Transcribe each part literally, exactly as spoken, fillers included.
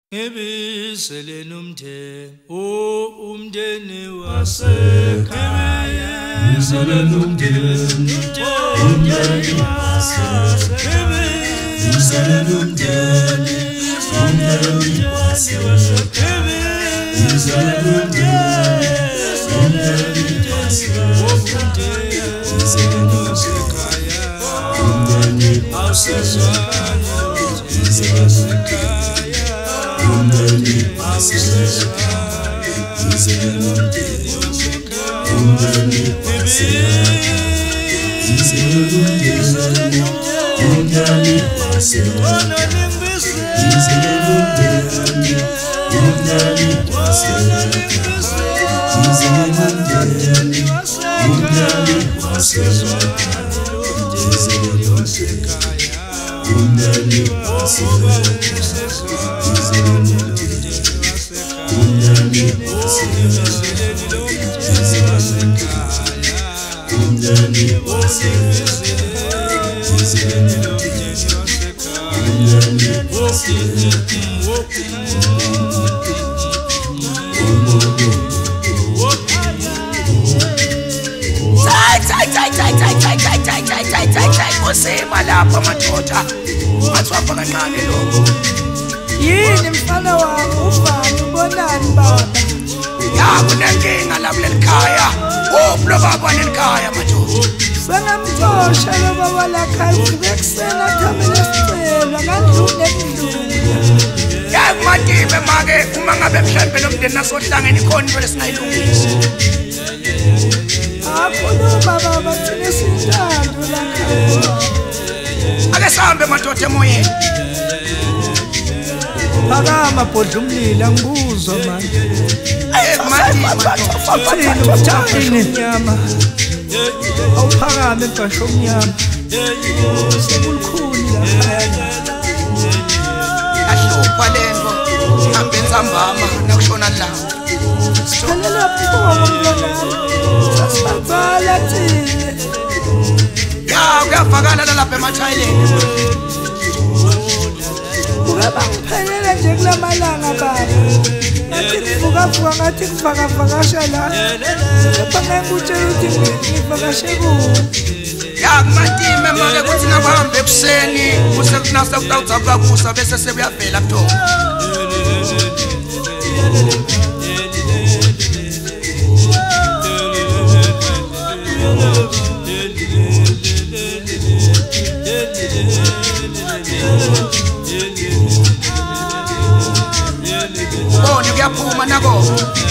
Ngebisele nomndeni o umndeni wasekhaya ngebisele nomndeni umndeni wasekhaya ngebisele nomndeni umndeni wasekhaya ngebisele nomndeni umndeni wasekhaya ngebisele nomsekhaya umndeni wasekhaya ngebisele wasekhaya umndeni wasekhaya ngebisele nomndeni umndeni wasekhaya ngebisele nomndeni umndeni wasekhaya ngebisele nomndeni umndeni wasekhaya ngebisele nomndeni umndeni wasekhaya ngebisele nomsekhaya umndeni wasekhaya umndeni Usema lapha madoda athwapha kancane lokho yini mfana wami uvani ubonani baba yabo nenkinga lapha lelikhaya uplo baba lelikhaya madoda sengamtosha lo baba lakhaya uvuke ekuseni athamele sicelo ngandlule endlule yakumatime make uma ngabe mhlambe nomndeni nasohlangene ikhona into lesingayilungisa akhuluma baba thina sintando lakhaya ake sihambe madoda emoyeni phakama bhodla umlilo angibuzwa manje madoda uthini nyama awuphakame ebhasho omnyama sekulukhuni lakhaya ahlupha lento ihambe nsambama nakushona la sithalela phomo mlonami sasibhala thina ya kuyavakala lapha emathayileni Ungaba ngiphelele nje kulamalanga baba ngathi kuvuka-vuka ngathi kuvakavakasha la kepha ngekutshela ukuthi ngivakashe kuphi ya kumatime make kuthi nakuhambe ekuseni kusekunasa kutawudzapha kusa bese sebuyavela buthongo ubone kuyaphuma nako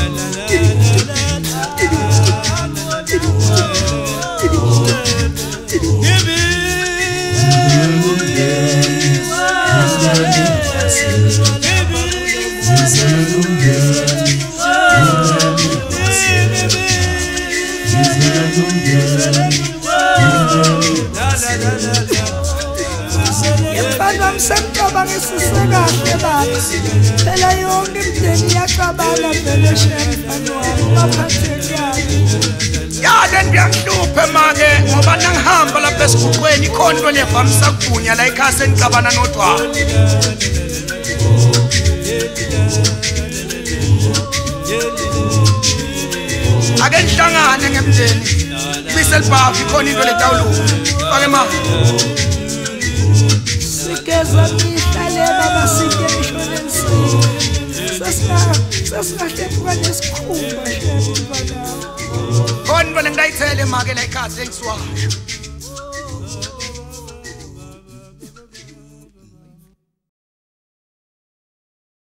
Yemfana msemcabanga isisekahle baba phela yonke imndeni iyaqabala vele shemfana wami ungaphathekanga yale ndiyangihluphe make ngoba nangihamba lapha esiguqweni ikhona into levamisa kugunya la ekhaya senixabana nodwana ake nihlangane ngemndeni biselibhafu ikhona into letawulunga fake ma sigeza mihla le baba sike ishonensini sasingahlephuka nesikhumba shemfana khona into lengidayithele make la ekhaya sengisiwasho